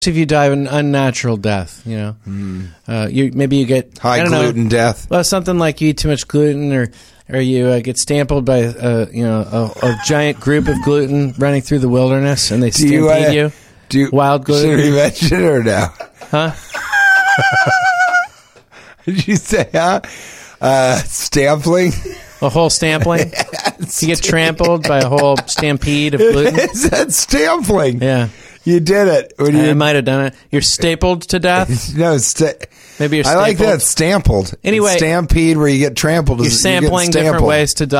if you die an unnatural death. Maybe you get high gluten death. Well, something like you eat too much gluten, or you get stampled by a giant group of gluten running through the wilderness, and they stampede you. Wild gluten. Should we mention it or no? Huh? Did you say stampling? A whole stampling? You get trampled by a whole stampede of gluten? Is that stampling? Yeah. You did it. I might have done it. You're stapled to death? No, maybe you're stapled. I like that, stampled. Anyway. Stampede where you get trampled. You're sampling different ways to die.